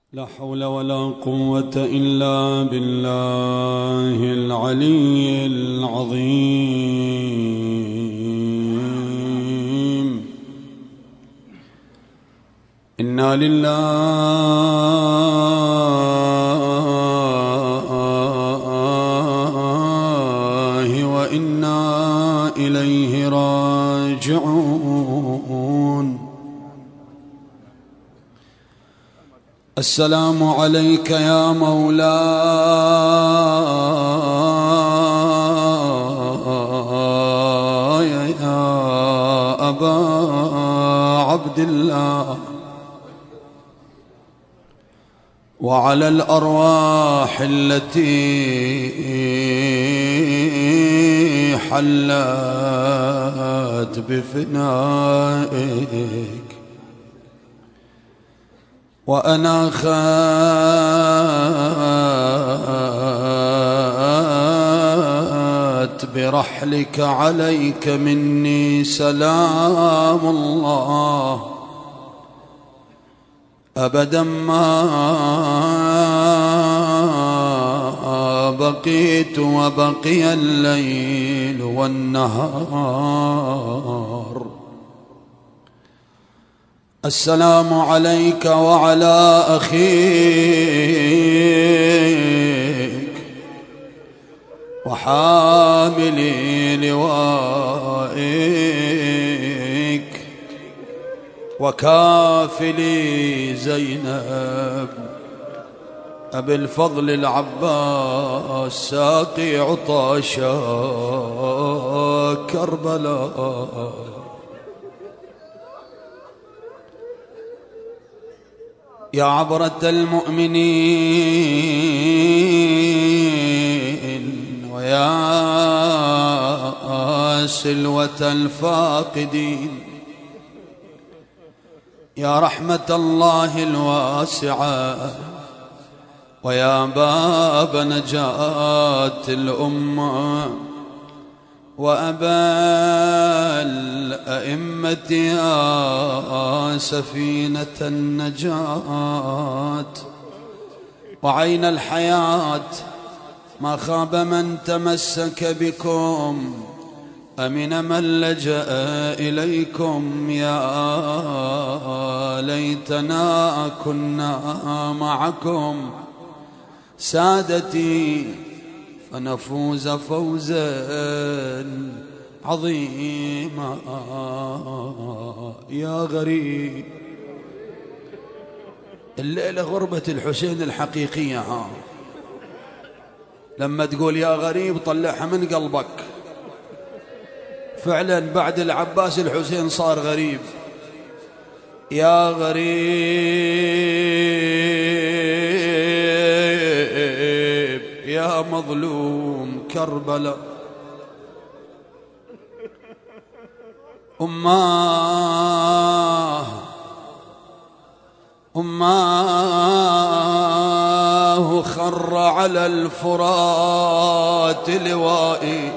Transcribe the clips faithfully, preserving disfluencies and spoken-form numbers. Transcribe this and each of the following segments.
لا حول ولا قوة إلا بالله العلي العظيم. إنا لله وإنا إليه راجعون. السلام عليك يا مولاي يا أبا عبد الله، وعلى الأرواح التي حلت بفنائك وأناخت برحلك، عليك مني سلام الله أبدا ما بقيت وبقي الليل والنهار. السلام عليك وعلى أخيك وحاملي لوائك وكافلي زينب أبي الفضل العباس ساقي عطاشا كربلاء. يا عبرة المؤمنين ويا سلوة الفاقدين، يا رحمة الله الواسعة ويا باب نجاة الأمة وأبا الأئمة يا سفينة النجاة وعين الحياة، ما خاب من تمسك بكم، أمن من لجأ إليكم. يا ليتنا كنا معكم سادتي فنفوز فوزا عظيما. يا غريب، الليلة غربة الحسين الحقيقية، ها لما تقول يا غريب طلعها من قلبك. فعلا بعد العباس الحسين صار غريب. يا غريب يا مظلوم كربلاء، أماه أماه خر على الفرات لوائي،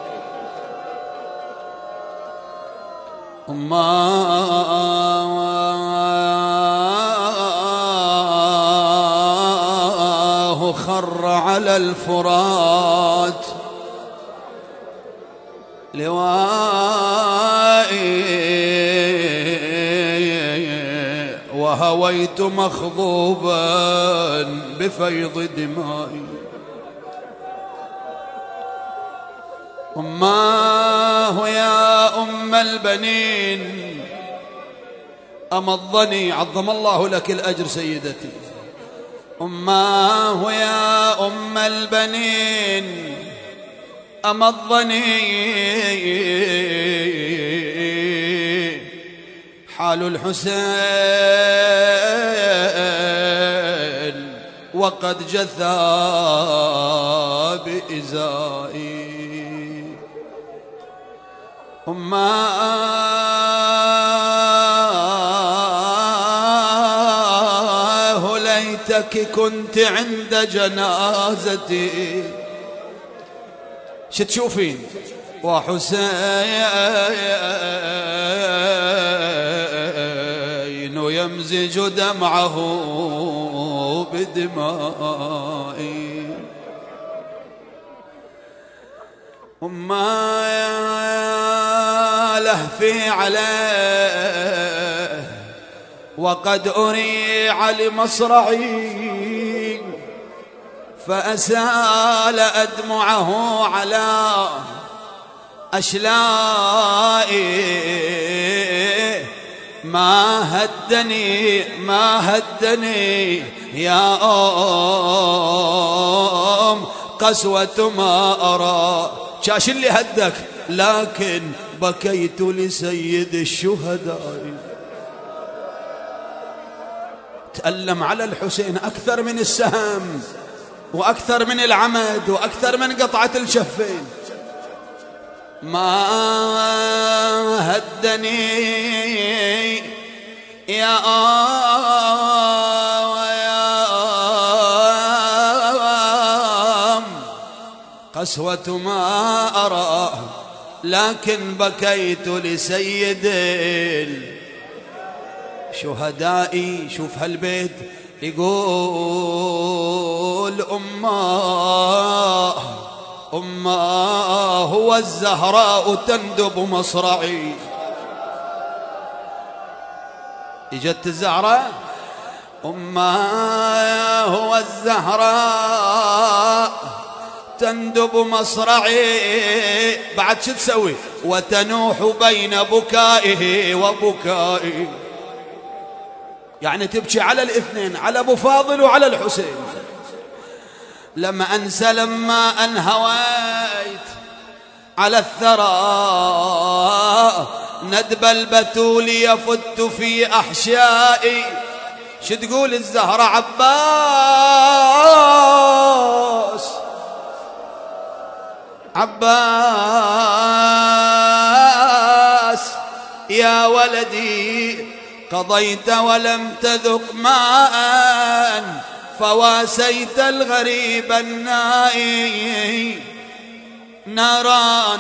أماه خر على الفرات لوائي، وهويت مخضوبا بفيض دمائي. أماه يا أم البنين أمضني، عظم الله لك الأجر سيدتي. أماه يا أم البنين أمضني حال الحسين وقد جثى بإزائي. أماه ليتك كنت عند جنازتي، شو تشوفين؟ وحسين يمزج دمعه بدمائي. وما لهفي عليه وقد أريع لمصرعي، فأسال أدمعه على أشلائي. ما هدني ما هدني يا أم قسوة ما أرى. شاش اللي هدك، لكن بكيت لسيد الشهداء. تألم على الحسين أكثر من السهم وأكثر من العمد وأكثر من قطعة الشفين. ما هدني يا أم قسوة ما أرى، لكن بكيت لسيد الشهداء. شوف هالبيت يقول أماه أماه هو الزهراء تندب مصرعي. اجت الزهراء أماه هو الزهراء تندب مصرعي. بعد شو تسوي؟ وتنوح بين بكائه وبكائي. يعني تبكي على الاثنين، على أبو فاضل وعلى الحسين. لما أنسى لما أنهويت على الثرى ندب البتول يفت في أحشائي. شو تقول الزهرة؟ عباس عباس يا ولدي قضيت ولم تذق ماء، فواسيت الغريب النائي. ناران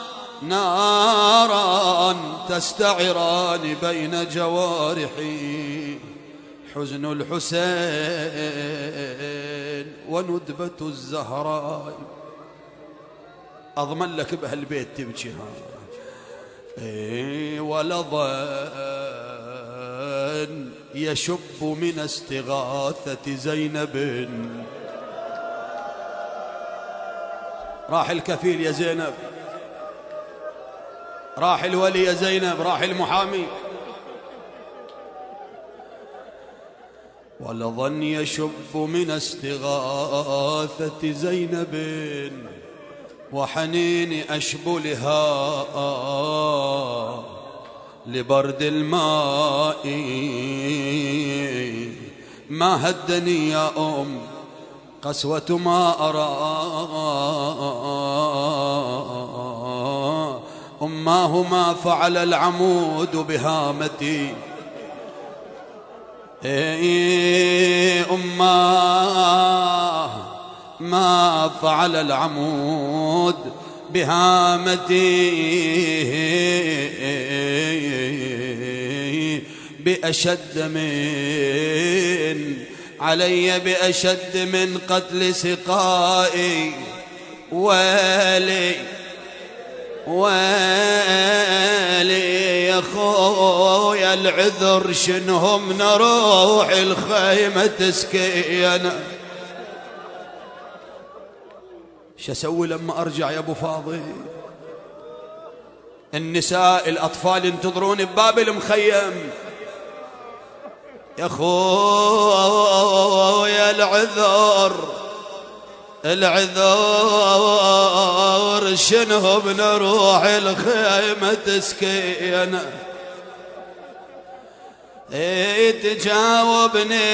ناران تستعران بين جوارحي، حزن الحسين وندبة الزهراء. أضمن لك بهالبيت تبكي ها إيه ولظن يشب من استغاثة زينب. راح الكفيل يا زينب، راح الولي يا زينب، راح المحامي. ولظن يشب من استغاثة زينب وحنين أشبلها لبرد الماء. ما هدني يا أم قسوة ما أرى، أماه ما فعل العمود بهامتي. أماه ما فعل العمود بهامتي بأشد من علي بأشد من قتل سقائي. ويلي ويلي يا خويا العذر شنو من روح الخيمة تسكين. شو اسوي لما ارجع يا ابو فاضل؟ النساء الاطفال ينتظرون بباب المخيم. يا خويا العذر العذر شنو بنروح الخيمة تسكين. ايه تجاوبني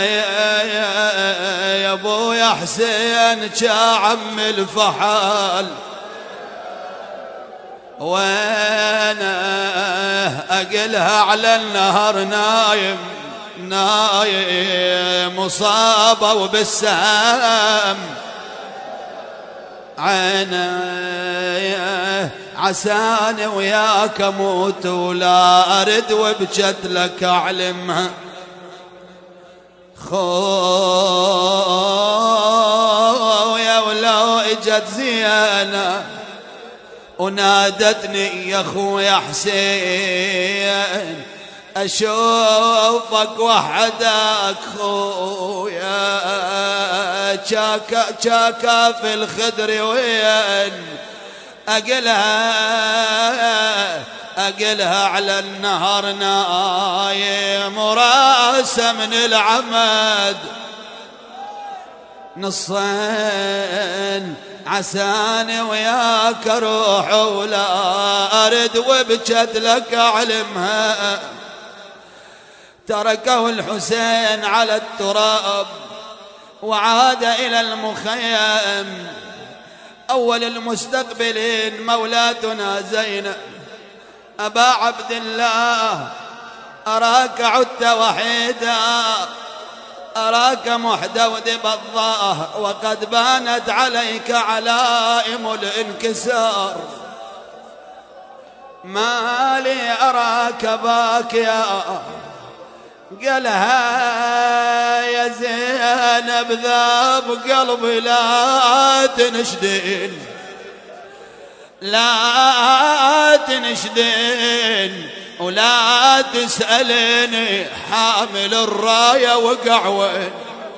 يا ابو يا حسين كعم الفحال، وانا اقلها على النهر نايم نايم مصابة وبالسام عيني عساني وياك اموت ولا ارد وبجت لك اعلمها. خو ونادتني يا خويا حسين أشوفك وحدك خويا، شاكا شاكا في الخدر وين أقلها أقلها على النهر نايم وراسه من العمد نصين، عساني وياك روح ولا أرد وبجد لك أعلمها. تركه الحسين على التراب وعاد إلى المخيم. أول المستقبلين مولاتنا زينب: أبا عبد الله أراك عدت وحيدا، أراك محدود بالظاهر وقد بانت عليك علائم الانكسار، ما لي أراك باكيا. قالها يا زينب ذاب قلبي لا تنشدين لا تنشدين ولا تسألني حامل الراية وقع وين.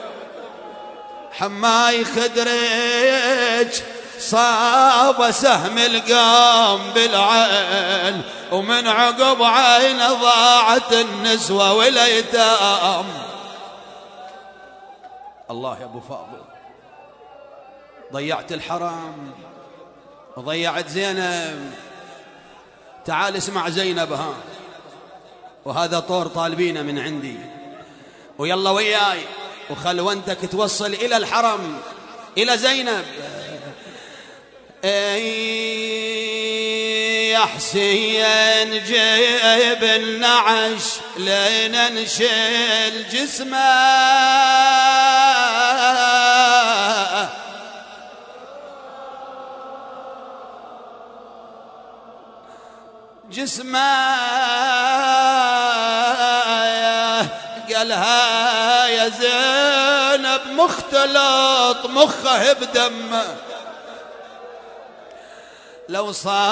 حماي خدرك صاب سهم القام بالعين، ومن عقب عين ضاعت النسوة والأيتام. الله يا أبو فاضل، ضيعت الحرام وضيعت زينب. تعال اسمع زينب ها، وهذا طور طالبينه من عندي، ويلا وياي وخلوانتك توصل إلى الحرم إلى زينب. يا حسين جيب النعش لين نشيل جسمه، جسمه. قالها يا زينب مختلط مخه بدمه، لو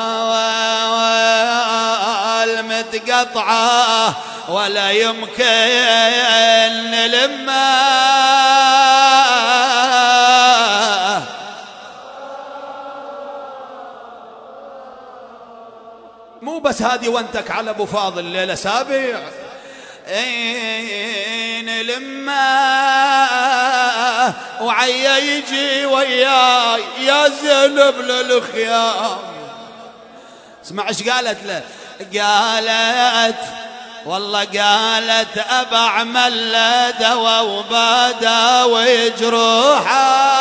صال متقطعه ولا يمكن نلمه. مو بس هذه وانتك على ابو فاضل ليله سابع نلمه، وعيا يجي وياي يا زينب للخيام. اسمع ايش قالت له، قالت والله قالت ابى اعمل له دواء وبداوي جروحه،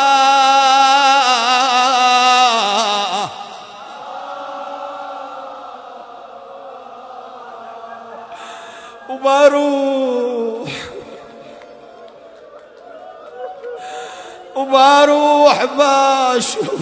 وبروح وبروح باشوف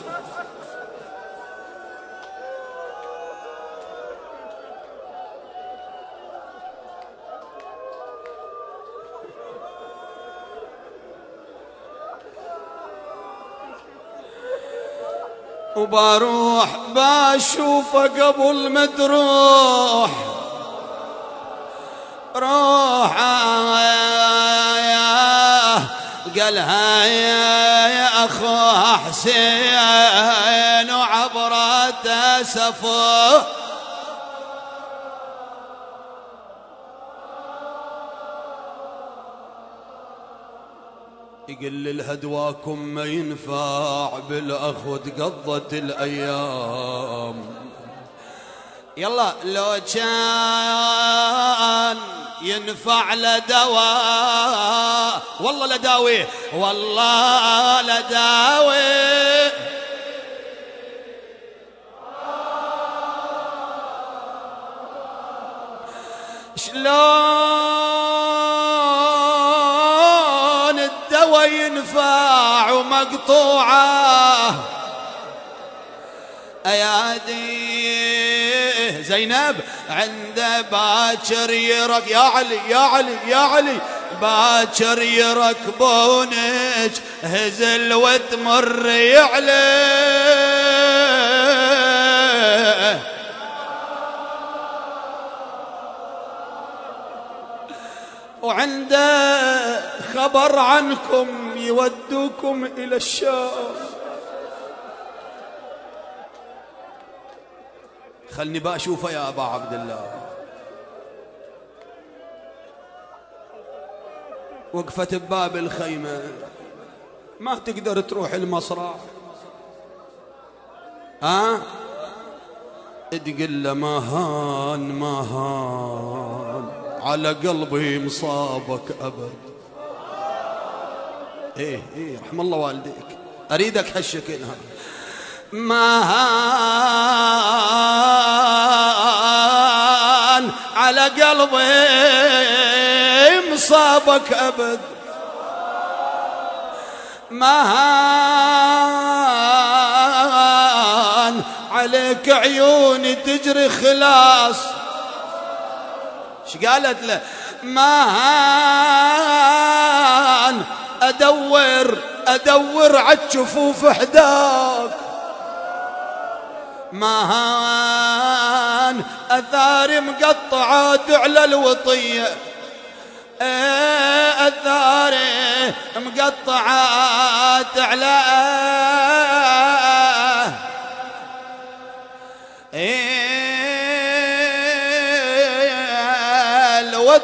وبروح باشوفه قبل ما تروح روح. قالها يا أخوها حسين وعبرت سفه، يقل الهدواكم ما ينفع بالأخو تقضت الأيام. يلا لو كان ينفع لدواء والله لداويه، والله لداويه. شلون الدواء ينفع ومقطوعه ايادي زينب عند باكر يرك يا علي يا علي يا علي باكر يركبونك هزل وتمر يعلي وعنده خبر عنكم يودوكم إلى الشام. خلني بأشوفه يا أبا عبد الله. وقفت بباب الخيمة، ما تقدر تروح المصرع. ها تقول له ما هان ما هان على قلبي مصابك أبد. ايه ايه رحم الله والديك، أريدك هالشكل ها. ما هان على قلبي مصابك أبد. ما هان عليك عيوني تجري خلاص. ايش قالت له؟ ما هان ادور ادور عالجفوف حداك. ما هان اثاري مقطعات على الوطيه. ايه اثاري مقطعات على ايه الوط.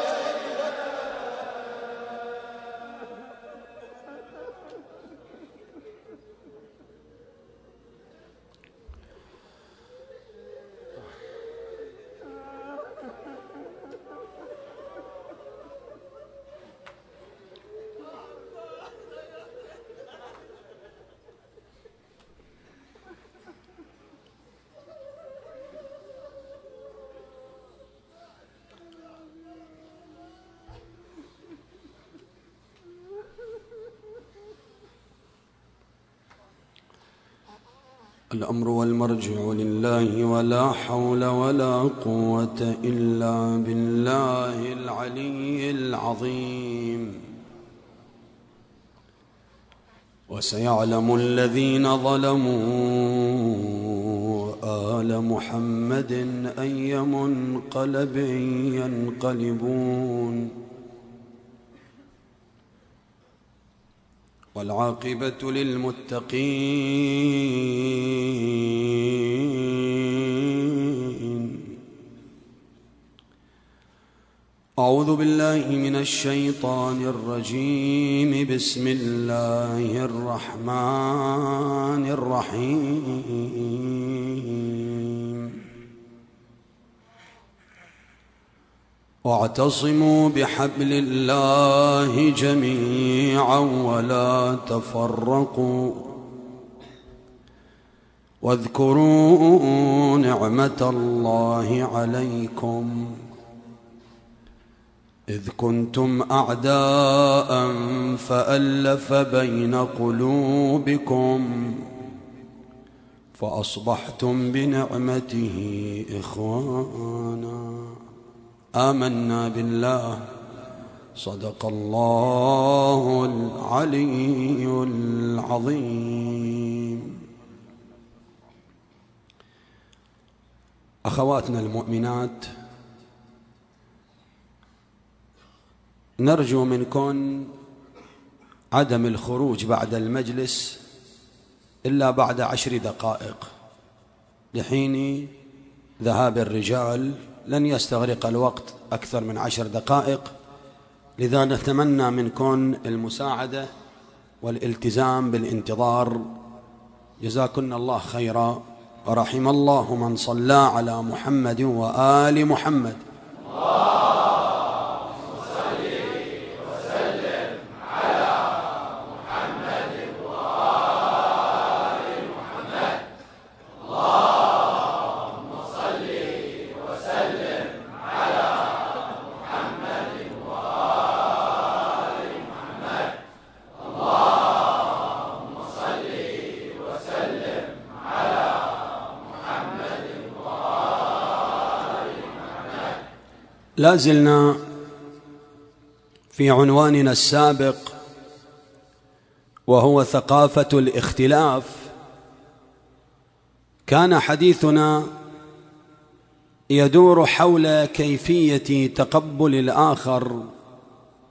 الأمر والمرجع لله ولا حول ولا قوة إلا بالله العلي العظيم. وسيعلم الذين ظلموا آل محمد أي منقلب ينقلبون. والعاقبة للمتقين. أعوذ بالله من الشيطان الرجيم. بسم الله الرحمن الرحيم. واعتصموا بحبل الله جميعا ولا تفرقوا واذكروا نعمة الله عليكم إذ كنتم أعداء فألف بين قلوبكم فأصبحتم بنعمته إخوانا. آمنا بالله. صدق الله العلي العظيم. أخواتنا المؤمنات، نرجو منكن عدم الخروج بعد المجلس إلا بعد عشر دقائق لحين ذهاب الرجال. لن يستغرق الوقت أكثر من عشر دقائق، لذا نتمنى منكم المساعدة والالتزام بالانتظار. جزاكن الله خيرا، ورحم الله من صلى على محمد وآل محمد. لا زلنا في عنواننا السابق، وهو ثقافة الاختلاف. كان حديثنا يدور حول كيفية تقبل الآخر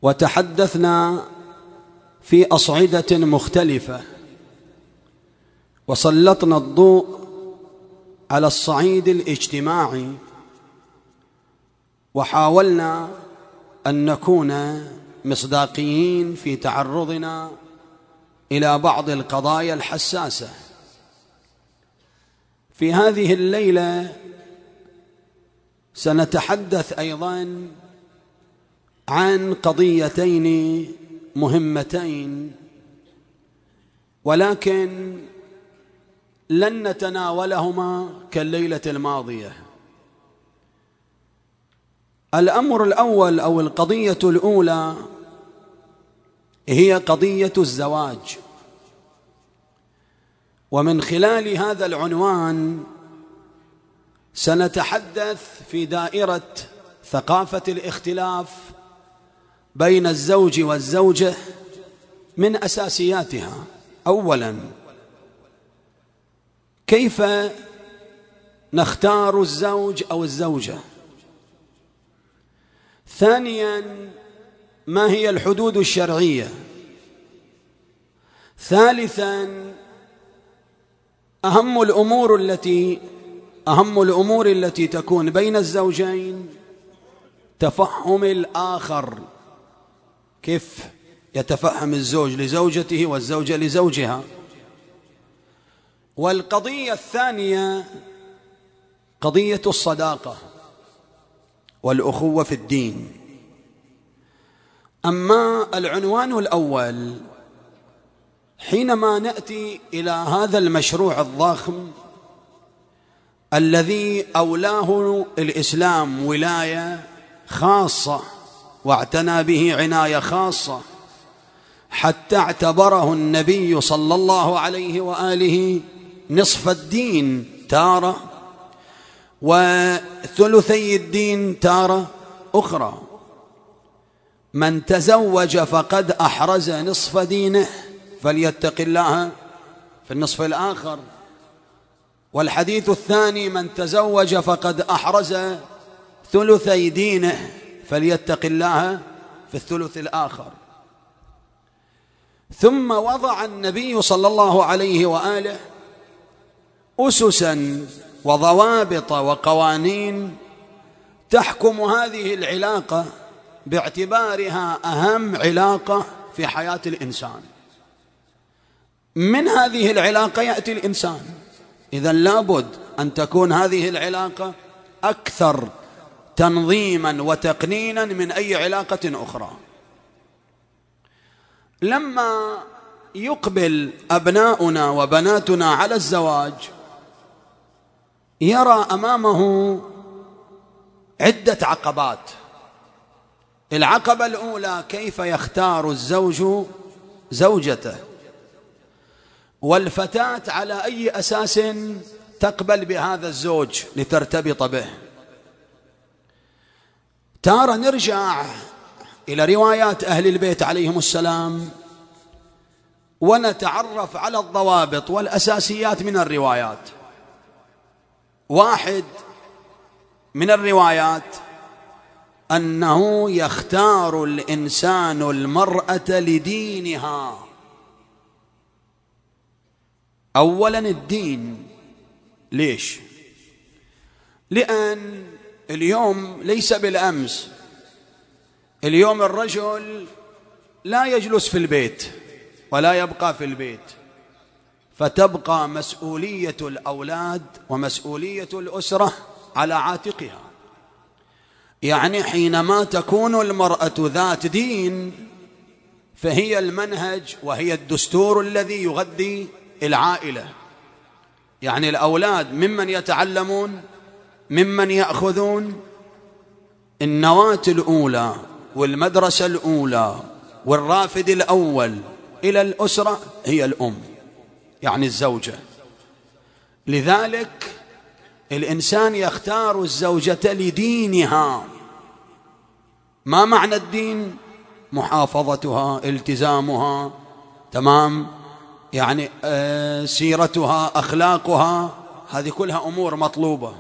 وتحدثنا في أصعدة مختلفة، وسلطنا الضوء على الصعيد الاجتماعي، وحاولنا أن نكون مصداقيين في تعرضنا إلى بعض القضايا الحساسة. في هذه الليلة سنتحدث أيضا عن قضيتين مهمتين، ولكن لن نتناولهما كالليلة الماضية. الأمر الأول أو القضية الأولى هي قضية الزواج، ومن خلال هذا العنوان سنتحدث في دائرة ثقافة الاختلاف بين الزوج والزوجة من أساسياتها. أولاً، كيف نختار الزوج أو الزوجة؟ ثانياً، ما هي الحدود الشرعية؟ ثالثاً، أهم الأمور التي أهم الأمور التي تكون بين الزوجين، تفهم الآخر، كيف يتفهم الزوج لزوجته والزوجة لزوجها. والقضية الثانية قضية الصداقة والأخوة في الدين. أما العنوان الأول، حينما نأتي إلى هذا المشروع الضخم الذي أولاه الإسلام ولاية خاصة واعتنى به عناية خاصة، حتى اعتبره النبي صلى الله عليه وآله نصف الدين تارة، وثلثي الدين تارة أخرى. من تزوج فقد أحرز نصف دينه فليتق الله في النصف الآخر. والحديث الثاني: من تزوج فقد أحرز ثلثي دينه فليتق الله في الثلث الآخر. ثم وضع النبي صلى الله عليه وآله أسساً وضوابط وقوانين تحكم هذه العلاقة باعتبارها أهم علاقة في حياة الإنسان. من هذه العلاقة يأتي الإنسان، إذن لابد أن تكون هذه العلاقة أكثر تنظيماً وتقنيناً من أي علاقة أخرى. لما يقبل أبناؤنا وبناتنا على الزواج، يرى أمامه عدة عقبات. العقبة الأولى: كيف يختار الزوج زوجته، والفتاة على أي أساس تقبل بهذا الزوج لترتبط به. تارة نرجع إلى روايات أهل البيت عليهم السلام ونتعرف على الضوابط والأساسيات من الروايات. واحد من الروايات أنه يختار الإنسان المرأة لدينها. أولا الدين. ليش؟ لأن اليوم ليس بالأمس. اليوم الرجل لا يجلس في البيت ولا يبقى في البيت، فتبقى مسؤولية الأولاد ومسؤولية الأسرة على عاتقها. يعني حينما تكون المرأة ذات دين فهي المنهج وهي الدستور الذي يغذي العائلة. يعني الأولاد ممن يتعلمون، ممن يأخذون. النواة الأولى والمدرسة الأولى والرافد الأول إلى الأسرة هي الأم، يعني الزوجة. لذلك الإنسان يختار الزوجة لدينها. ما معنى الدين؟ محافظتها، التزامها، تمام، يعني آه سيرتها، أخلاقها، هذه كلها أمور مطلوبة.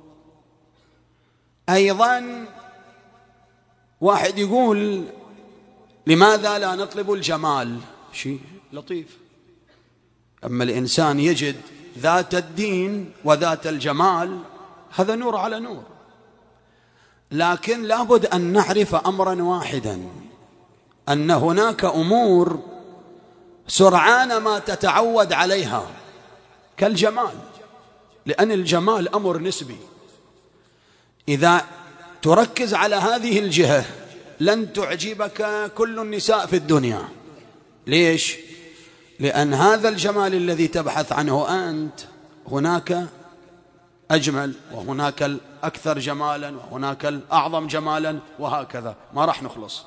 أيضا واحد يقول لماذا لا نطلب الجمال؟ شيء لطيف. أما الإنسان يجد ذات الدين وذات الجمال، هذا نور على نور. لكن لابد أن نعرف أمرا واحدا، أن هناك أمور سرعان ما تتعود عليها كالجمال، لأن الجمال أمر نسبي. إذا تركز على هذه الجهة لن تعجبك كل النساء في الدنيا. ليش؟ لأن هذا الجمال الذي تبحث عنه أنت هناك أجمل، وهناك الأكثر جمالا، وهناك الأعظم جمالا، وهكذا ما راح نخلص.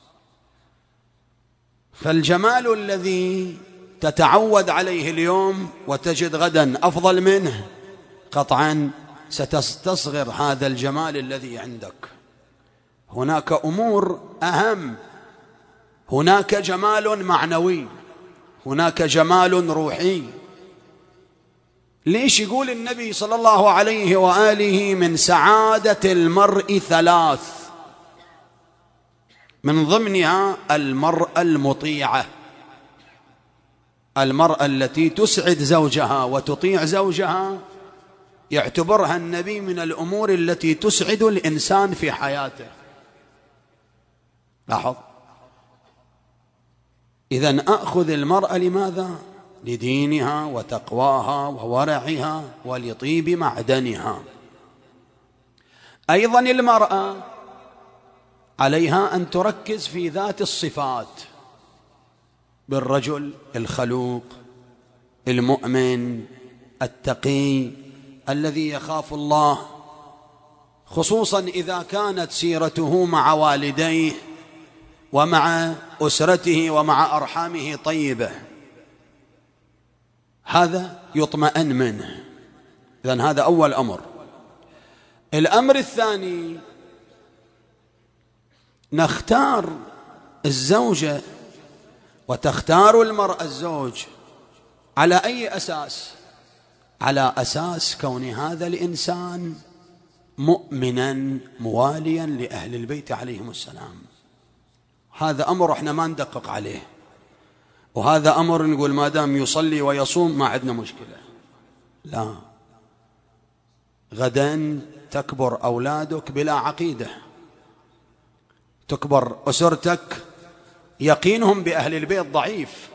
فالجمال الذي تتعود عليه اليوم وتجد غدا أفضل منه، قطعا ستستصغر هذا الجمال الذي عندك. هناك أمور أهم، هناك جمال معنوي، هناك جمال روحي. ليش يقول النبي صلى الله عليه وآله من سعادة المرء ثلاث، من ضمنها المرأة المطيعة، المرأة التي تسعد زوجها وتطيع زوجها، يعتبرها النبي من الأمور التي تسعد الإنسان في حياته. لاحظ، إذن أخذ المرأة لماذا؟ لدينها وتقواها وورعها ولطيب معدنها. أيضا المرأة عليها أن تركز في ذات الصفات، بالرجل الخلوق المؤمن التقي الذي يخاف الله، خصوصا إذا كانت سيرته مع والديه ومع أسرته ومع أرحامه طيبة، هذا يطمئن منه. إذن هذا أول أمر. الأمر الثاني، نختار الزوجة وتختار المرأة الزوج على أي أساس؟ على أساس كون هذا الإنسان مؤمنا مواليا لأهل البيت عليهم السلام. هذا أمر احنا ما ندقق عليه، وهذا أمر نقول ما دام يصلي ويصوم ما عندنا مشكلة. لا، غدا تكبر أولادك بلا عقيدة، تكبر أسرتك يقينهم بأهل البيت ضعيف،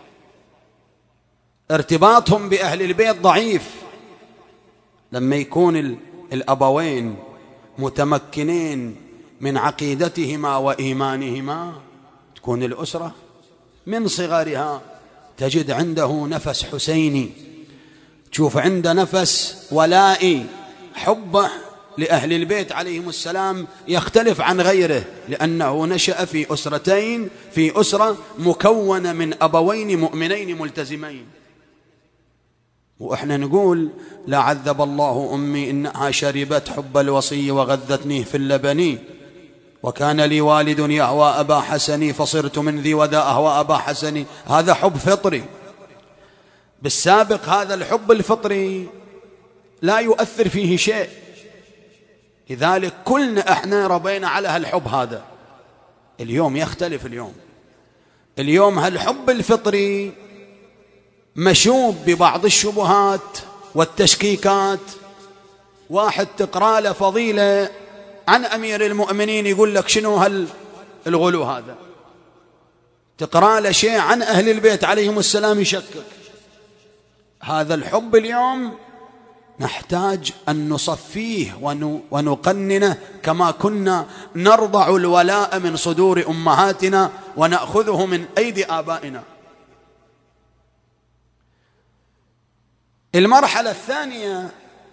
ارتباطهم بأهل البيت ضعيف. لما يكون الأبوين متمكنين من عقيدتهما وإيمانهما، تكون الأسرة من صغرها تجد عنده نفس حسيني، تشوف عنده نفس ولائي، حبه لأهل البيت عليهم السلام يختلف عن غيره، لأنه نشأ في أسرتين، في أسرة مكونة من أبوين مؤمنين ملتزمين. وإحنا نقول لا عذب الله أمي إنها شربت حب الوصي وغذتني في اللبن، وكان لي والد يهوى أبا حسني فصرت من ذي وذا أهوى أبا حسني. هذا حب فطري. بالسابق هذا الحب الفطري لا يؤثر فيه شيء، لذلك كلنا احنا ربينا على هالحب هذا. اليوم يختلف، اليوم اليوم هالحب الفطري مشوب ببعض الشبهات والتشكيكات. واحد تقرأ له فضيلة عن أمير المؤمنين يقول لك شنو هالغلو هذا، تقرأ له شيء عن أهل البيت عليهم السلام يشكك. هذا الحب اليوم نحتاج أن نصفيه ونقننه كما كنا نرضع الولاء من صدور أمهاتنا ونأخذه من أيدي آبائنا. المرحلة الثانية،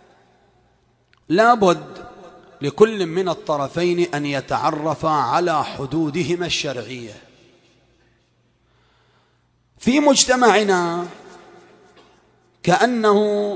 لابد لكل من الطرفين أن يتعرفا على حدودهما الشرعية. في مجتمعنا كأنه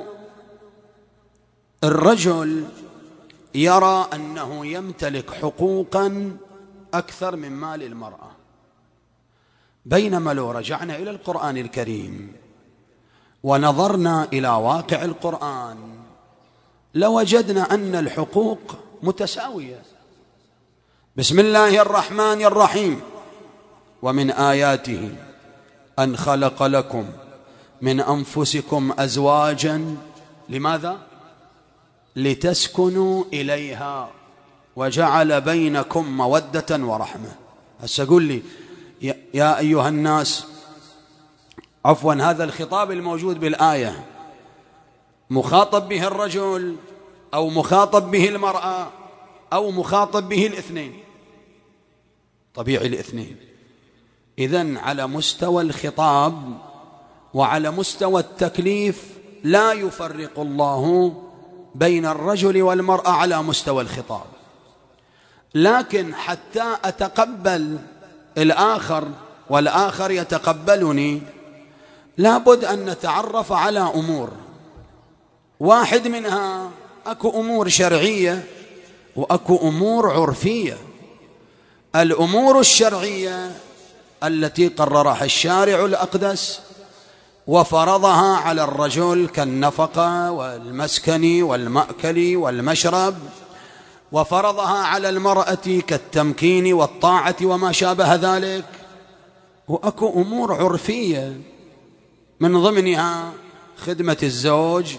الرجل يرى أنه يمتلك حقوقا أكثر من مال المرأة، بينما لو رجعنا إلى القرآن الكريم ونظرنا إلى واقع القرآن لوجدنا أن الحقوق متساوية. بسم الله الرحمن الرحيم، ومن آياته أن خلق لكم من أنفسكم أزواجا. لماذا؟ لتسكنوا إليها وجعل بينكم مودة ورحمة. هسه قل لي يا أيها الناس، عفوا، هذا الخطاب الموجود بالآية مخاطب به الرجل أو مخاطب به المرأة أو مخاطب به الاثنين؟ طبيعي الاثنين. إذن على مستوى الخطاب وعلى مستوى التكليف لا يفرق الله بين الرجل والمرأة على مستوى الخطاب، لكن حتى أتقبل الآخر والآخر يتقبلني لابد أن نتعرف على أمور. واحد منها أكو أمور شرعية وأكو أمور عرفية. الأمور الشرعية التي قررها الشارع الأقدس وفرضها على الرجل كالنفقة والمسكن والمأكل والمشرب، وفرضها على المرأة كالتمكين والطاعة وما شابه ذلك. وأكو أمور عرفية من ضمنها خدمة الزوج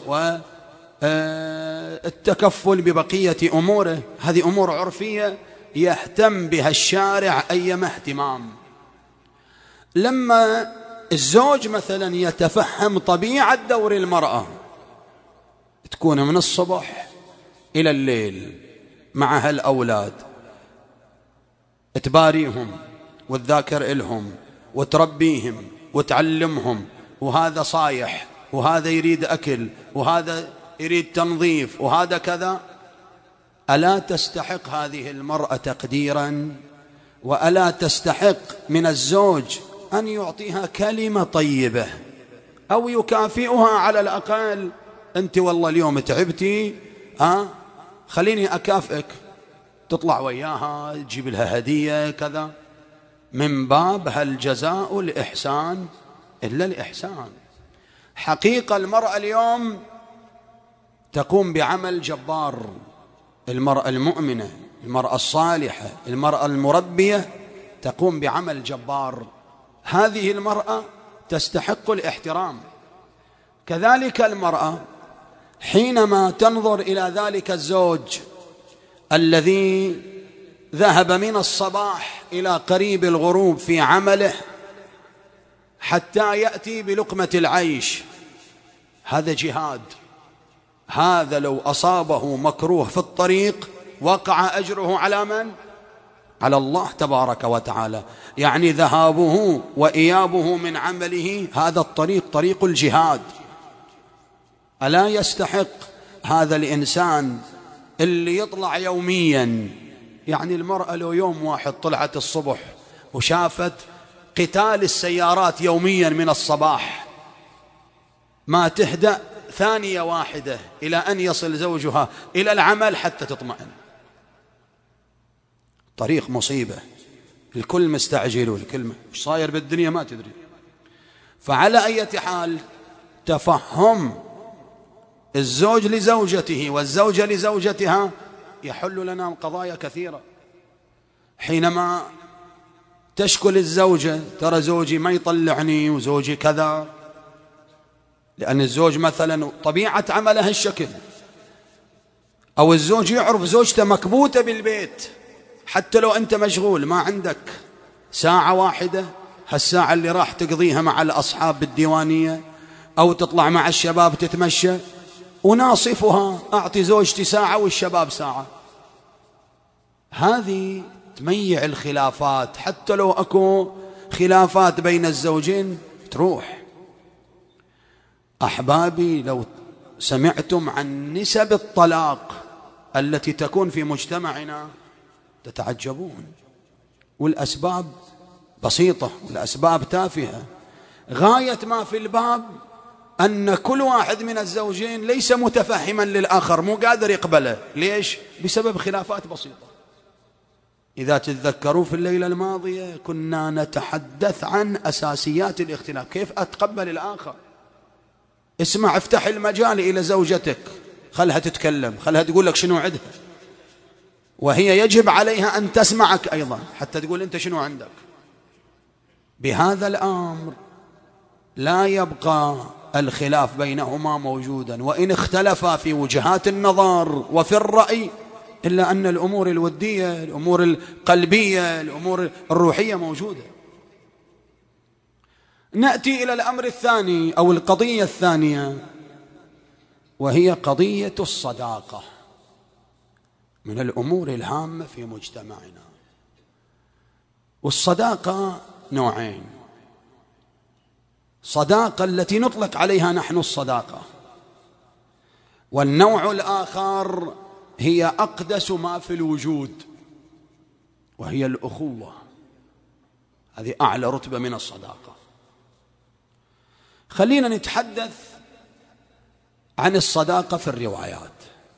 والتكفل ببقية أموره. هذه أمور عرفية يهتم بها الشارع أيما اهتمام. لما الزوج مثلا يتفهم طبيعة دور المرأة، تكون من الصبح إلى الليل مع هالأولاد، تباريهم وتذاكر إلهم وتربيهم وتعلمهم، وهذا صايح وهذا يريد أكل وهذا يريد تنظيف وهذا كذا. ألا تستحق هذه المرأة تقديرا؟ وألا تستحق من الزوج أن يعطيها كلمة طيبة أو يكافئها على الأقل؟ أنت والله اليوم تعبتي، ها خليني أكافئك، تطلع وياها تجيب لها هدية كذا، من باب هل جزاء الإحسان إلا الإحسان. حقيقة المرأة اليوم تقوم بعمل جبار. المرأة المؤمنة، المرأة الصالحة، المرأة المربية تقوم بعمل جبار. هذه المرأة تستحق الاحترام. كذلك المرأة حينما تنظر إلى ذلك الزوج الذي ذهب من الصباح إلى قريب الغروب في عمله حتى يأتي بلقمة العيش، هذا جهاد. هذا لو أصابه مكروه في الطريق وقع أجره على من؟ على الله تبارك وتعالى. يعني ذهابه وإيابه من عمله هذا الطريق طريق الجهاد. ألا يستحق هذا الإنسان اللي يطلع يوميا؟ يعني المرأة لو يوم واحد طلعت الصبح وشافت قتال السيارات يوميا من الصباح، ما تهدأ ثانية واحدة إلى أن يصل زوجها إلى العمل حتى تطمئن. طريق مصيبة، الكل مستعجل والكل مش صاير بالدنيا ما تدري. فعلى أي حال تفهم الزوج لزوجته والزوجة لزوجتها يحل لنا القضايا كثيرة. حينما تشكل الزوجة ترى زوجي ما يطلعني وزوجي كذا، لأن الزوج مثلا طبيعة عمله الشكل، أو الزوج يعرف زوجته مكبوتة بالبيت، حتى لو أنت مشغول ما عندك ساعة واحدة، هالساعة اللي راح تقضيها مع الأصحاب بالديوانية أو تطلع مع الشباب تتمشى، وناصفها أعطي زوجتي ساعة والشباب ساعة. هذه تميع الخلافات، حتى لو أكو خلافات بين الزوجين تروح. أحبابي، لو سمعتم عن نسب الطلاق التي تكون في مجتمعنا تتعجبون. والأسباب بسيطة والأسباب تافهة. غاية ما في الباب أن كل واحد من الزوجين ليس متفهما للآخر، مو قادر يقبله. ليش؟ بسبب خلافات بسيطة. إذا تتذكروا في الليلة الماضية كنا نتحدث عن أساسيات الاختلاف، كيف أتقبل الآخر. اسمع، افتح المجال إلى زوجتك، خلها تتكلم، خلها تقول لك شنو عندها، وهي يجب عليها أن تسمعك أيضا حتى تقول أنت شنو عندك. بهذا الأمر لا يبقى الخلاف بينهما موجودا، وإن اختلفا في وجهات النظر وفي الرأي، إلا أن الأمور الودية، الأمور القلبية، الأمور الروحية موجودة. نأتي إلى الأمر الثاني أو القضية الثانية، وهي قضية الصداقة، من الأمور الهامة في مجتمعنا. والصداقة نوعين: صداقة التي نطلق عليها نحن الصداقة، والنوع الآخر هي أقدس ما في الوجود، وهي الأخوة. هذه أعلى رتبة من الصداقة. خلينا نتحدث عن الصداقة في الروايات.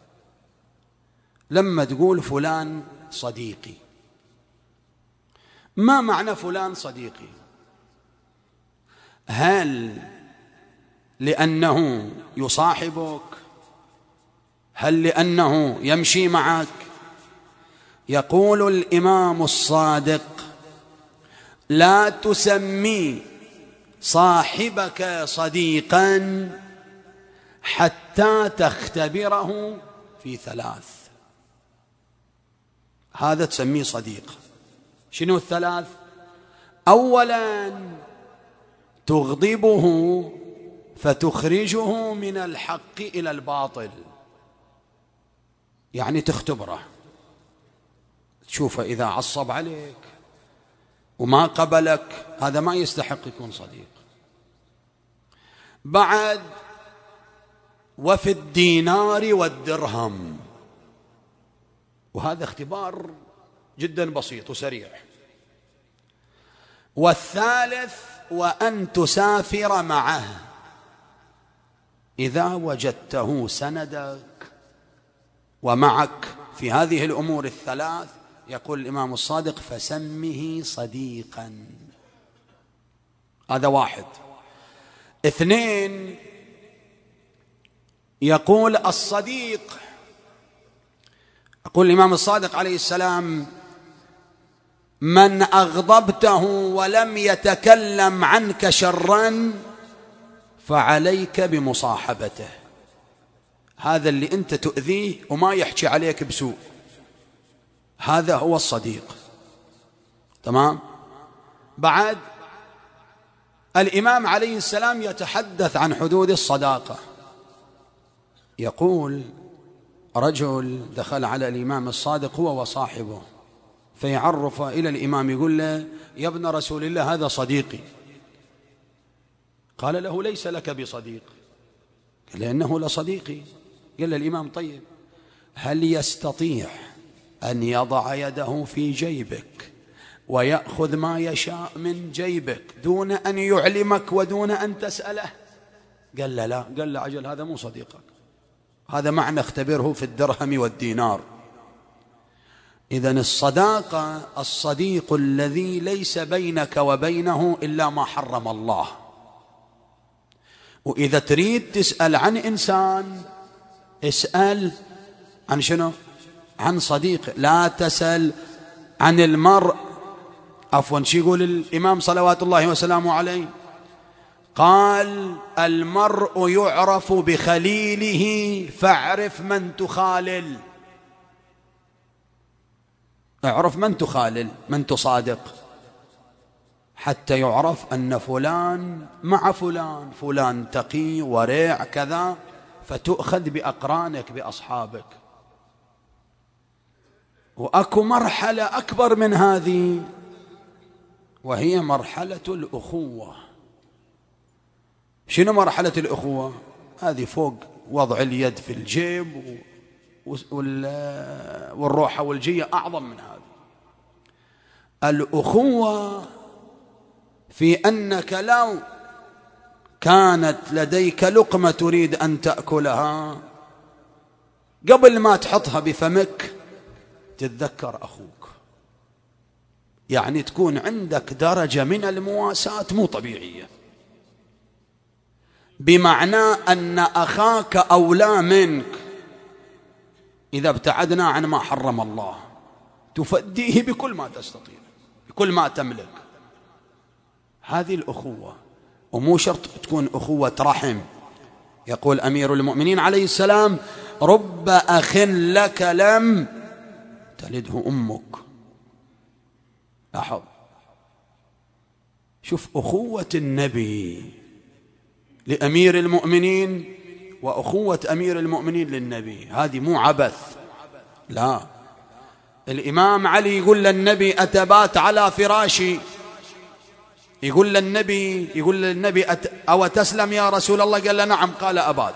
لما تقول فلان صديقي، ما معنى فلان صديقي؟ هل لأنه يصاحبك؟ هل لأنه يمشي معك؟ يقول الإمام الصادق: لا تسمي صاحبك صديقا حتى تختبره في ثلاث. هذا تسميه صديق. شنو الثلاث؟ أولا تغضبه فتخرجه من الحق إلى الباطل، يعني تختبره، تشوفه إذا عصب عليك وما قبلك هذا ما يستحق يكون صديق. بعد وفي الدينار والدرهم، وهذا اختبار جدا بسيط وسريع. والثالث وأن تسافر معه، إذا وجدته سندك ومعك في هذه الأمور الثلاث، يقول الإمام الصادق: فسمه صديقا. هذا واحد. اثنين، يقول الصديق، يقول الإمام الصادق عليه السلام: من أغضبته ولم يتكلم عنك شرا فعليك بمصاحبته. هذا اللي أنت تؤذيه وما يحكي عليك بسوء، هذا هو الصديق. تمام؟ بعد الإمام عليه السلام يتحدث عن حدود الصداقة. يقول: رجل دخل على الإمام الصادق هو وصاحبه، فيعرف إلى الإمام، يقول له: يا ابن رسول الله هذا صديقي. قال له: ليس لك بصديق. قال: لأنه لصديقي. قال الإمام: طيب، هل يستطيع أن يضع يده في جيبك ويأخذ ما يشاء من جيبك دون أن يعلمك ودون أن تسأله؟ قال له: لا. قال له: عجل، هذا مو صديقك، هذا معنى اختبره في الدرهم والدينار. إذن الصداقة الصديق الذي ليس بينك وبينه إلا ما حرم الله. وإذا تريد تسأل عن إنسان، اسأل عن شنو؟ عن صديق. لا تسأل عن المرء. عفوا، شو يقول الإمام صلوات الله وسلامه عليه؟ قال: المرء يعرف بخليله فاعرف من تخالل. اعرف من تخالل، من تصادق، حتى يعرف أن فلان مع فلان، فلان تقي ورع كذا، فتؤخذ بأقرانك بأصحابك. وأكو مرحلة أكبر من هذه، وهي مرحلة الأخوة. شنو مرحلة الأخوة؟ هذه فوق وضع اليد في الجيب والروحة والجية، أعظم من هذا. الأخوة في أنك لو كانت لديك لقمة تريد أن تأكلها، قبل ما تحطها بفمك تتذكر أخوك، يعني تكون عندك درجة من المواساة مو طبيعية، بمعنى أن أخاك أولى منك. إذا ابتعدنا عن ما حرم الله تفديه بكل ما تستطيع، بكل ما تملك. هذه الأخوة، ومو شرط تكون أخوة رحم. يقول أمير المؤمنين عليه السلام: رب أخ لك لم تلده أمك. لاحظ، شوف أخوة النبي لأمير المؤمنين وأخوة أمير المؤمنين للنبي، هذه مو عبث. لا، الإمام علي يقول للنبي: أتبات على فراشي؟ يقول للنبي يقول للنبي أت... أو تسلم يا رسول الله؟ قال له: نعم. قال: أبات.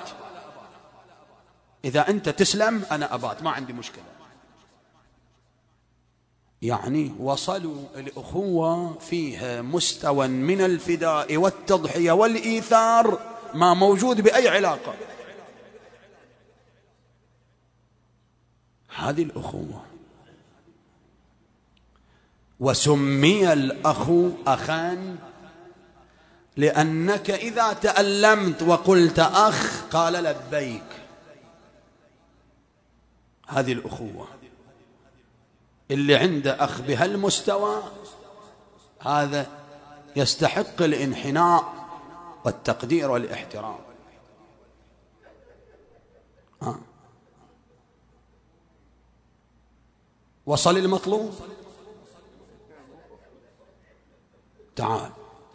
إذا أنت تسلم أنا أبات، ما عندي مشكلة. يعني وصلوا الأخوة فيها مستوى من الفداء والتضحية والإيثار ما موجود بأي علاقة. هذه الأخوة. وسمي الأخ أخان لأنك إذا تألمت وقلت أخ قال لبيك. هذه الأخوة. اللي عنده أخ بهالمستوى هذا يستحق الانحناء والتقدير والاحترام. ها. وصل المطلوب. تعال.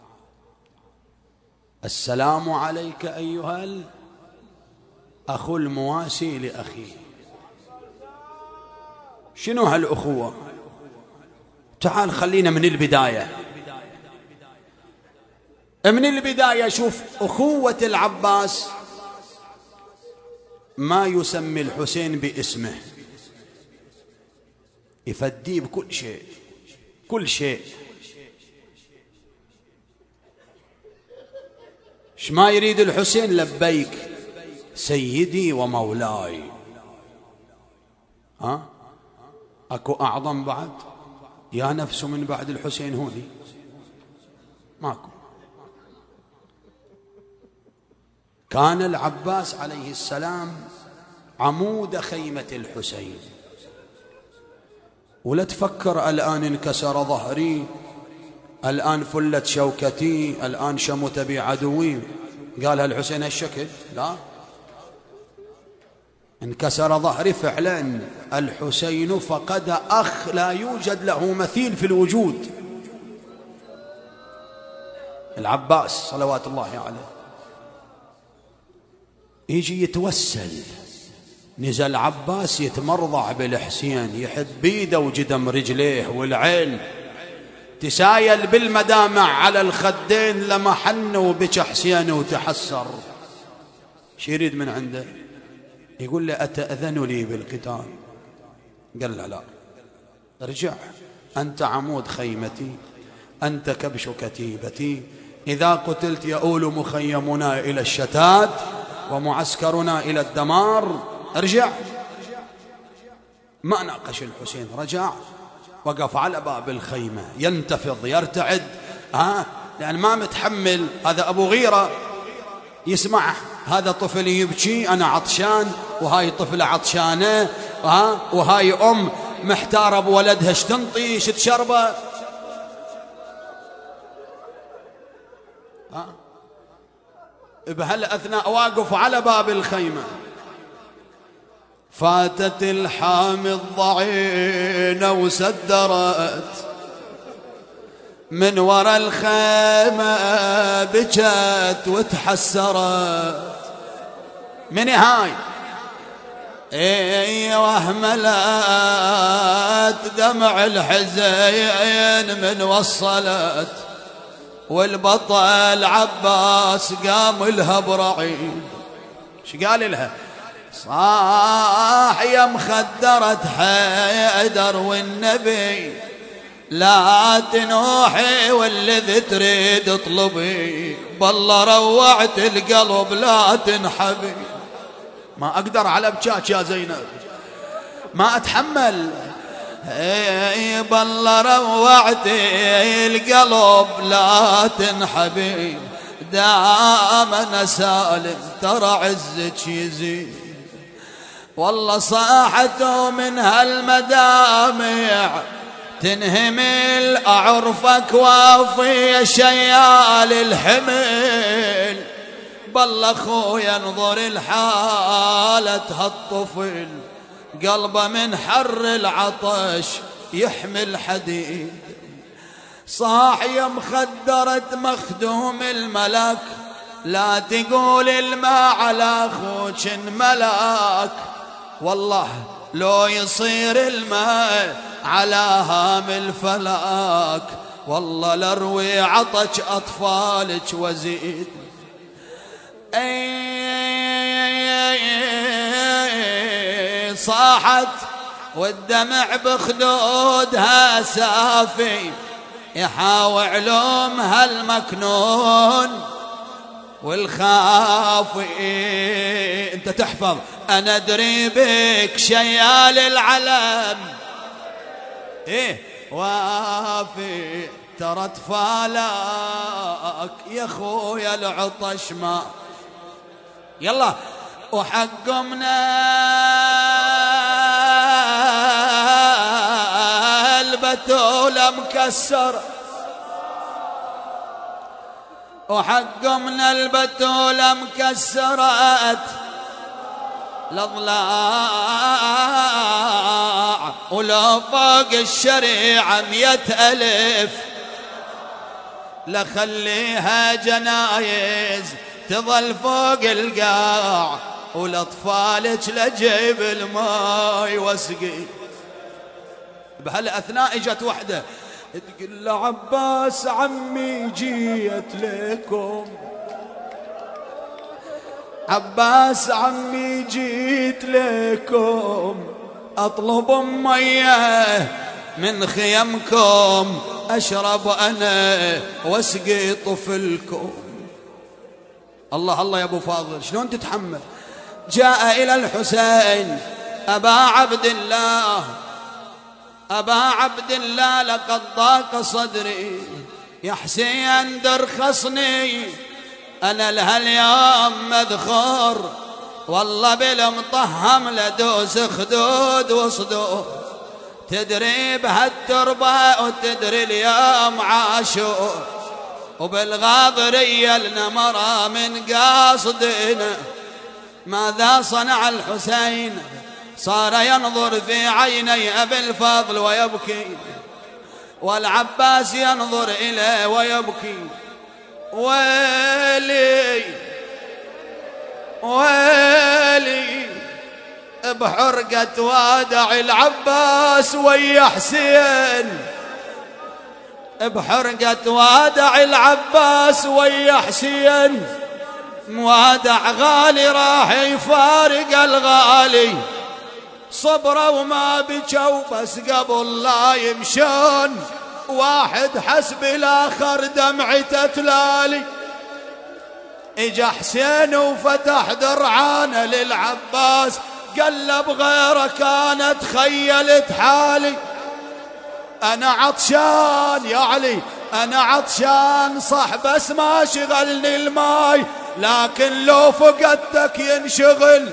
السلام عليك أيها الأخ المواسي لأخيه. شنو هالأخوة؟ تعال خلينا من البداية. من البداية شوف أخوة العباس ما يسمي الحسين باسمه، يفديه بكل شيء، كل شيء. ايش ما يريد الحسين؟ لبيك سيدي ومولاي. ها؟ اكو اعظم بعد؟ يا نفس من بعد الحسين هوني ماكو. كان العباس عليه السلام عمود خيمة الحسين. ولا تفكر الآن انكسر ظهري، الآن فلت شوكتي، الآن شمت بي عدوي. قالها الحسين هالشكل؟ لا، انكسر ظهري فعلا. الحسين فقد أخ لا يوجد له مثيل في الوجود، العباس صلوات الله عليه. يجي يتوسل، نزل عباس يتمرضع بالحسين، يحب بيده وجدم رجليه والعين تسايل بالمدامع على الخدين، لما حنوا بك حسين وتحسر. شو يريد من عنده؟ يقول له: أتأذن لي بالقتال؟ قال له: لا، ارجع، أنت عمود خيمتي، أنت كبش كتيبتي، إذا قتلت يؤول مخيمنا إلى الشتات ومعسكرنا إلى الدمار، ارجع. ما ناقش الحسين، رجع وقف على باب الخيمة ينتفض يرتعد، ها، لأن ما متحمل. هذا أبو غيرة يسمع هذا طفل يبكي، أنا عطشان، وهاي طفلة عطشانة، ها، وهاي أم محتارة بولدها ايش تنطي ايش تشربه. ها، بهالأثناء واقف على باب الخيمة. فاتت الحامي الضعينة وسدرت من وراء الخيمة، بكت وتحسرت. من هاي؟ ايه، وهملت دمع الحزين من وصلت، والبطل عباس قام لها برعيد. شو قال لها؟ صاح يا مخدرة حيدر والنبي، لا تنوحي والذي تريد اطلبي، بالله روعت القلب لا تنحبي. ما أقدر على بكاك يا زينب، ما أتحمل. اي بالله روعت القلب لا تنحبي، دام أنا سالم ترى عزك يزيد. والله صاحته من هالمدامع تنهمل أعرفك وافي شيال الحمل. بالله خويا انظر الحالة هالطفل قلبه من حر العطش يحمل حديد. صاح يا مخدرة مخدوم الملك لا تقول الماء على خوك انملك. والله لو يصير الماء على هام الفلك والله لروي عطش أطفالك وزيد. اي صاحت والدمع بخدودها سافي يحاوي علوم هالمكنون والخافي. انت تحفظ انا ادري بك شيال العلم ايه وافي ترى اطفالك يا خويا العطش ما. يلا وحقمنا البتولة مكسر وحقمنا البتولة مكسرات الأضلاع ولو فوق الشريعة مية ألف لخليها جنايز تظل فوق القاع ولأطفالك لجيب الماي واسقي. بهالأثناء اجت وحدة تقول له عباس عمي جيت لكم عباس عمي جيت لكم أطلب مياه من خيمكم أشرب أنا واسقي طفلكم. الله الله يا أبو فاضل شلون تتحمل. جاء إلى الحسين أبا عبد الله أبا عبد الله لقد ضاق صدري يا حسين درخصني أنا لها اليوم مذخور والله بالمطهم لدوس خدود وصدور. تدري بهالتربة وتدري اليوم عاشور وبالغاضرية لنا مرة من قاصدنا. ماذا صنع الحسين صار ينظر في عيني أبي الفضل ويبكي والعباس ينظر إليه ويبكي. ويلي ويلي بحرقة وادع العباس ويا حسين بحرقة وادع العباس ويا حسين موادع غالي راح يفارق الغالي. صبروا وما بكوا بس قبل لا يمشون واحد حسب الآخر دمعته تلالي. اجا حسين وفتح درعانه للعباس قلب غيره كانت خيلت حالي. انا عطشان يا علي انا عطشان صح بس ما شغلني الماي لكن لو فقدتك ينشغل.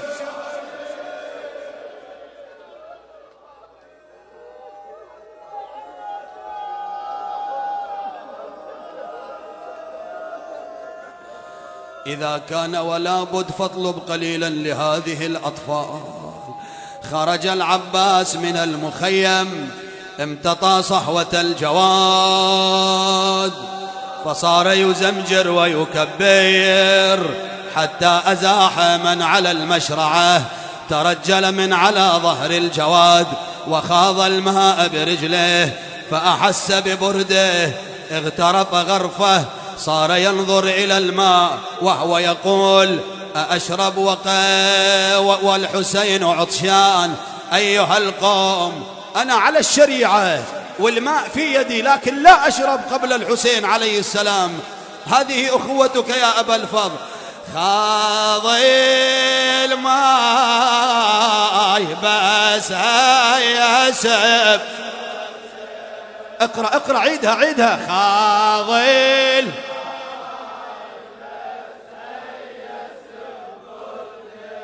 إذا كان ولا بد فاطلب قليلا لهذه الأطفال. خرج العباس من المخيم امتطى صحوة الجواد فصار يزمجر ويكبر حتى أزاح من على المشرعة. ترجل من على ظهر الجواد وخاض الماء برجله فأحس ببرده اغترف غرفه. صار ينظر إلى الماء وهو يقول أأشرب وقا والحسين عطشان. أيها القوم أنا على الشريعة والماء في يدي لكن لا أشرب قبل الحسين عليه السلام. هذه أخوتك يا أبا الفضل. خاضي الماء بس يسب. اقرأ اقرأ عيدها عيدها. خاضي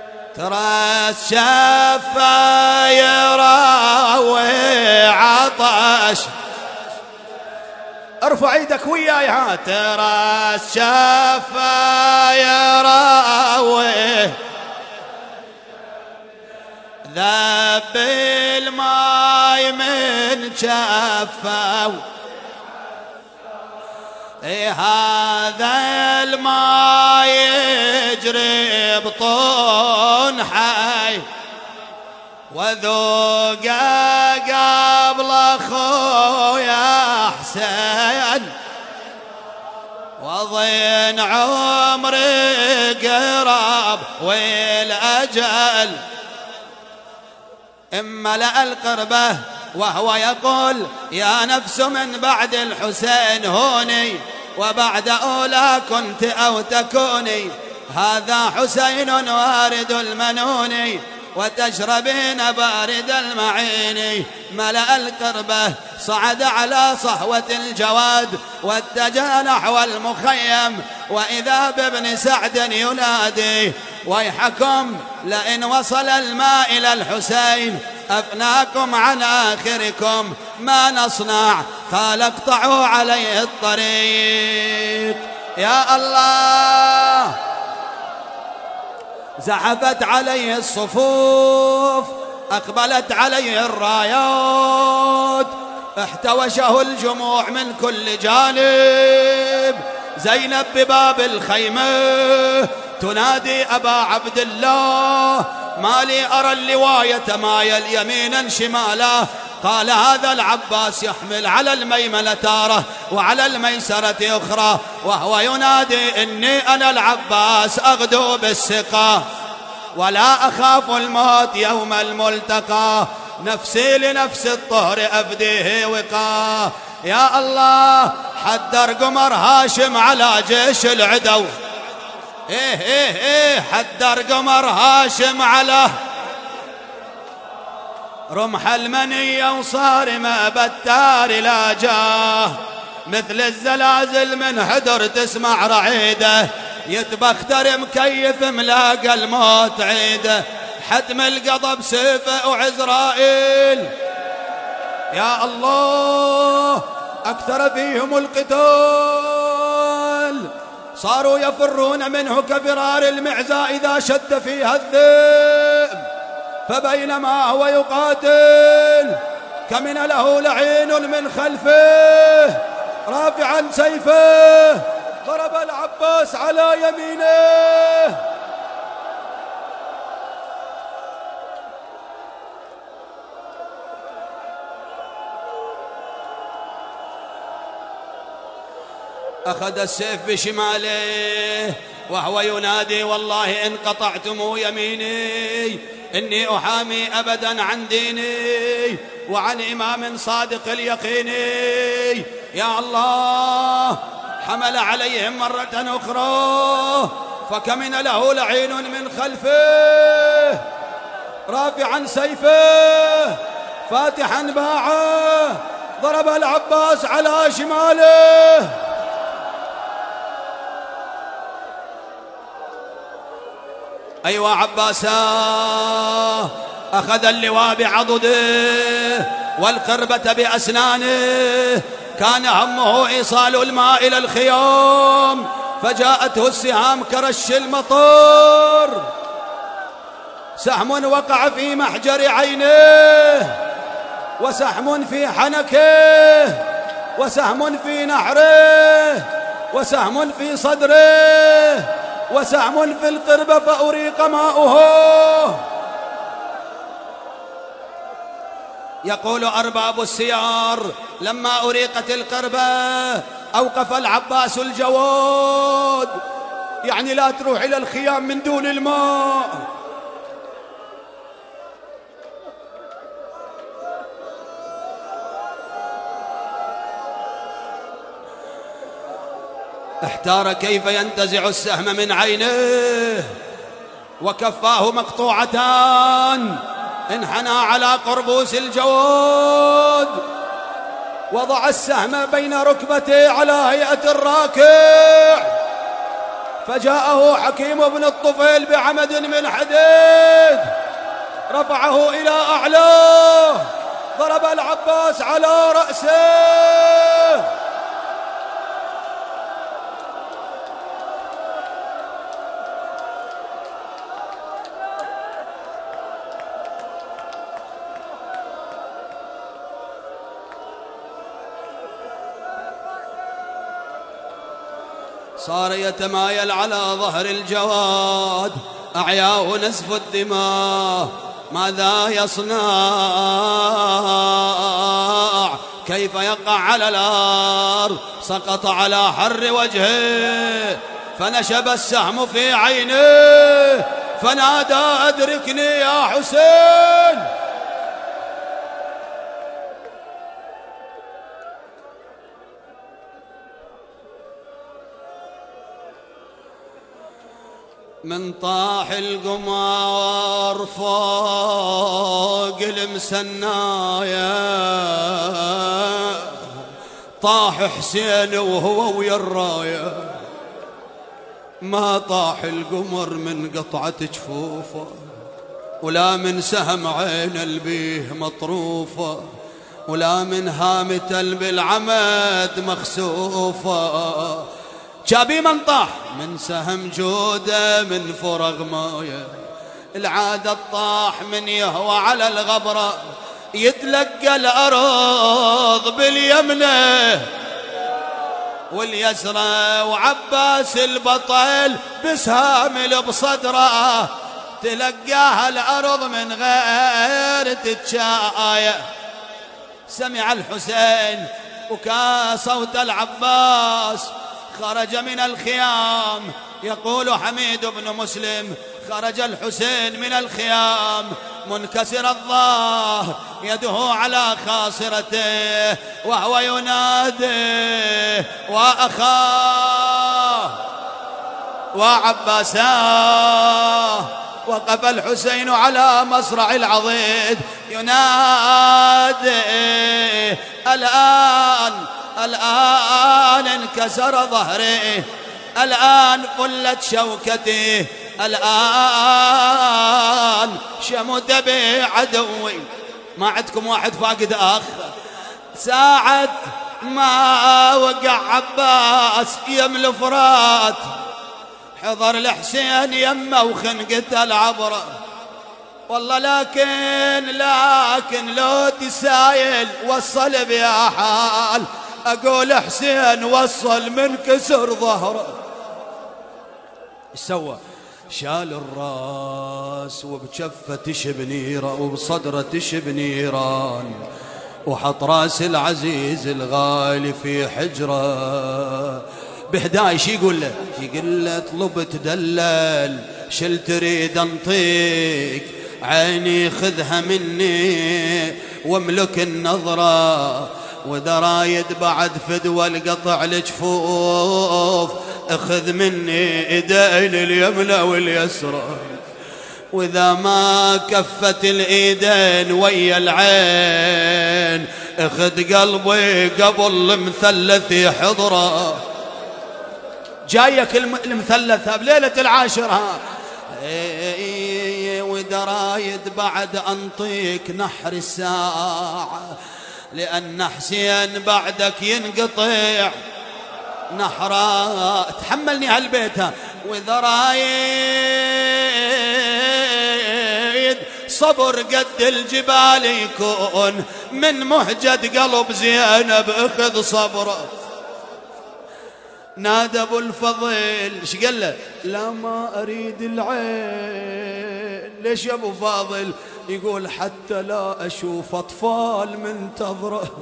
ترى الشفا يراوي عطش الش ارفع ايدك وياي ها ترى الشفا يراوي ذب الماي من شفا إيه هذا الماء يجري بطون حي وذوقه قبل اخويا حسين وظن عمري قرب والاجل اما لا القربه وهو يقول يا نفس من بعد الحسين هوني وبعد أولى كنت أو تكوني هذا حسين وارد المنون وتشربين بارد المعين ملأ القربة صعد على صهوة الجواد واتجه نحو المخيم وإذا بابن سعد ينادي ويحكم لئن وصل الماء إلى الحسين أفناكم عن آخركم ما نصنع قال اقطعوا عليه الطريق يا الله زحفت عليه الصفوف أقبلت عليه الرايات احتوشه الجموع من كل جانب زينب بباب الخيمة تنادي أبا عبد الله ما لي أرى اللواية تمايل يمينا شمالا قال هذا العباس يحمل على الميمنة تارة وعلى الميسرة أخرى وهو ينادي إني أنا العباس أغدو بالسقا ولا أخاف الموت يوم الملتقى نفسي لنفس الطهر أفديه وقاه يا الله حدر قمر هاشم على جيش العدو إيه إيه إيه حدر قمر هاشم على رمح المنية وصارمة بالتار لا جاه مثل الزلازل من حدر تسمع رعيده يتبختر مكيف ملاقى الموت عيده حتم القضب سيفه وعزرائيل يا الله أكثر فيهم القتال صاروا يفرون منه كفرار المعزى إذا شد فيها الذئب فبينما هو يقاتل كمن له لعين من خلفه رافعا سيفه ضرب العباس على يمينه أخذ السيف بشماله وهو ينادي والله إن قطعتم يميني إني أحامي أبدا عن ديني وعن إمام صادق اليقين يا الله حمل عليهم مرة أخرى فكمن له لعين من خلفه رافعا سيفه فاتحا باعه ضرب العباس على شماله أيوة عباسا أخذ اللواء بعضده والقربة بأسنانه كان همه إيصال الماء إلى الخيام فجاءته السهام كرش المطر سهم وقع في محجر عينه وسهم في حنكه وسهم في نحره وسهم في صدره وسهم في القربة فأريق ماؤه يقول أرباب السيار لما أريقت القربة أوقف العباس الجواد يعني لا تروح إلى الخيام من دون الماء احتار كيف ينتزع السهم من عينه وكفاه مقطوعتان انحنى على قربوس الجواد وضع السهم بين ركبته على هيئة الراكع فجاءه حكيم بن الطفيل بعمد من حديد رفعه إلى أعلاه ضرب العباس على رأسه. صار يتمايل على ظهر الجواد أعياه نزف الدماء. ماذا يصنع؟ كيف يقع على الأرض؟ سقط على حر وجهه فنشب السهم في عينه فنادى أدركني يا حسين. من طاح القمر فوق المسناية طاح حسين وهو ويا الراية. ما طاح القمر من قطعة جفوفه ولا من سهم عين البيه مطروفة ولا من هامة بالعمد مخسوفة. جابي من طاح من سهم جودة من فرغ مايه. العادة الطاح من يهوى على الغبرة يتلقى الأرض باليمنة واليسرى. وعباس البطل بسهامل بصدره تلقاها الأرض من غير تتشاية. سمع الحسين وكان صوت العباس خرج من الخيام. يقول حميد بن مسلم خرج الحسين من الخيام منكسر الظهر يده على خاصرته وهو ينادي وأخاه وعباساه. وقف الحسين على مصرع العضيد ينادي الآن الآن انكسر ظهري الآن فلت شوكتي الآن شمت بي عدوي. ما عندكم واحد فاقد أخ؟ ساعة ما وقع عباس يم الفرات حضر الحسين يمه وخنقته العبرة. والله لكن لكن لو تسايل وصل بيا حال أقول حسين وصل من كسر ظهره. سوى شال الراس وبجفة تشب نيرة وبصدره تشب نيران وحط راس العزيز الغالي في حجره. بهداي شي يقول له يقول له اطلب تدلل شل تريد انطيك عيني خذها مني واملك النظرة واذا رايد بعد فدوى القطع الجفوف اخذ مني ايدين اليمنى واليسرى واذا ما كفت الايدين ويا العين اخذ قلبي قبل المثلث حضره. جايك المثلثة بليلة العاشرة واذا رايد بعد انطيك نحر الساعة لأن حسين بعدك ينقطع نحرا. تحملني هالبيتها واذا رايد صبر قد الجبال يكون من مهجد قلب زينب اخذ صبره. نادى ابو الفضل ايش قال له؟ لا ما اريد العين. ليش يا ابو فاضل؟ يقول حتى لا اشوف اطفال منتظره.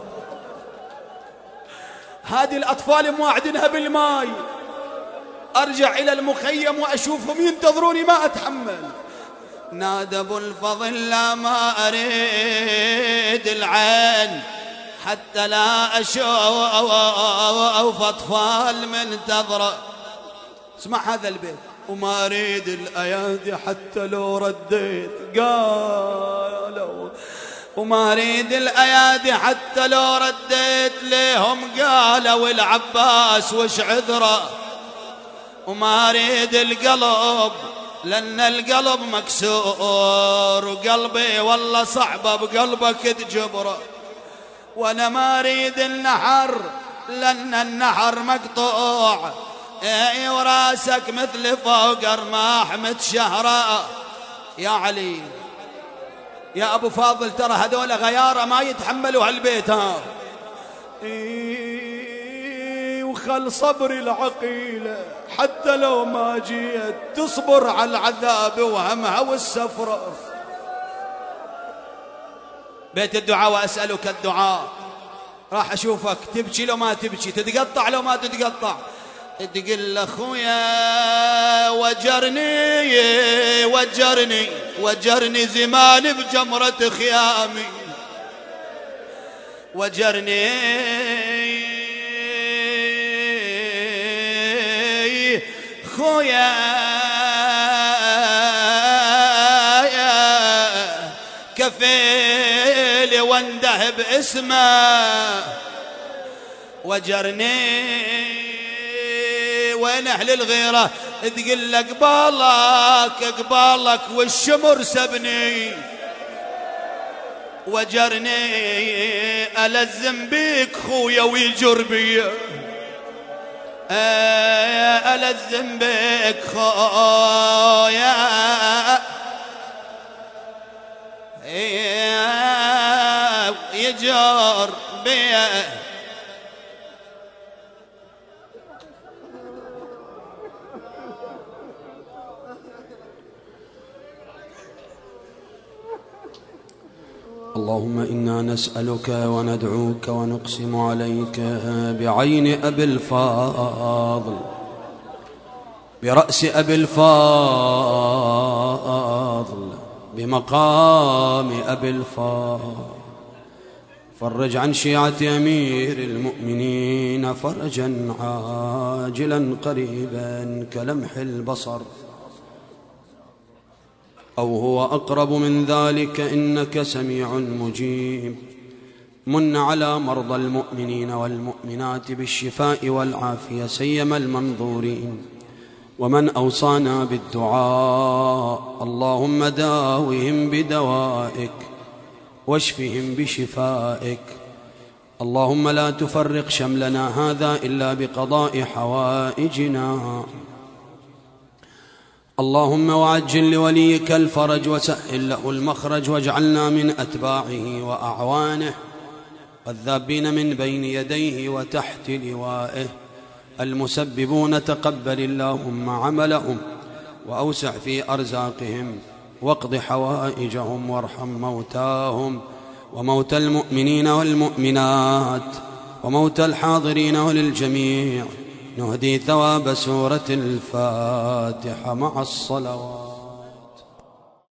هذه الاطفال مواعدينها بالماي ارجع الى المخيم واشوفهم ينتظروني ما اتحمل. نادى ابو الفضل لا ما اريد العين حتى لا أشوف أطفال منتظرة. اسمع هذا البيت وما أريد الأيادي حتى لو رديت قالوا وما أريد الأيادي حتى لو رديت ليهم قالوا العباس وش عذره وما أريد القلب لأن القلب مكسور وقلبي والله صعبة بقلبك تجبره، وأنا ما أريد النحر لأن النحر مقطوع، اي وراسك مثل فوق رماح متشهرة. يا علي يا أبو فاضل ترى هذول غيارة ما يتحملوا هالبيت ها. إيه وخل صبري العقيلة حتى لو ما جيت تصبر على العذاب وهمها والسفرة. بيت الدعاء وأسألك الدعاء، راح أشوفك تبكي لو ما تبكي، تتقطع لو ما تتقطع، تقول أخويا وجرني وجرني وجرني زمان بجمرة خيامي، وجرني خويا كفيل وانده باسمه، وجرني وين أهل الغيرة تقول لك قبالك قبالك والشمر سبني، وجرني ألزم بيك خويا ويجر بي، ألزم بيك خويا يجر بي. اللهم إنا نسألك وندعوك ونقسم عليك بعين أبي الفاضل برأس أبي الفاضل بمقام أبي الفاضل، فرج عن شيعة أمير المؤمنين فرجا عاجلا قريبا كلمح البصر أو هو أقرب من ذلك إنك سميع مجيب. من على مرضى المؤمنين والمؤمنات بالشفاء والعافية سيما المنظورين، ومن أوصانا بالدعاء اللهم داوهم بدوائك واشفهم بشفائك. اللهم لا تفرق شملنا هذا إلا بقضاء حوائجنا. اللهم وعجل لوليك الفرج وسهل له المخرج، واجعلنا من أتباعه وأعوانه والذابين من بين يديه وتحت لوائه المسببون. تقبل اللهم عملهم وأوسع في أرزاقهم واقض حوائجهم وارحم موتاهم وموتى المؤمنين والمؤمنات وموتى الحاضرين وللجميع. نهدي ثواب سورة الفاتحة مع الصلوات.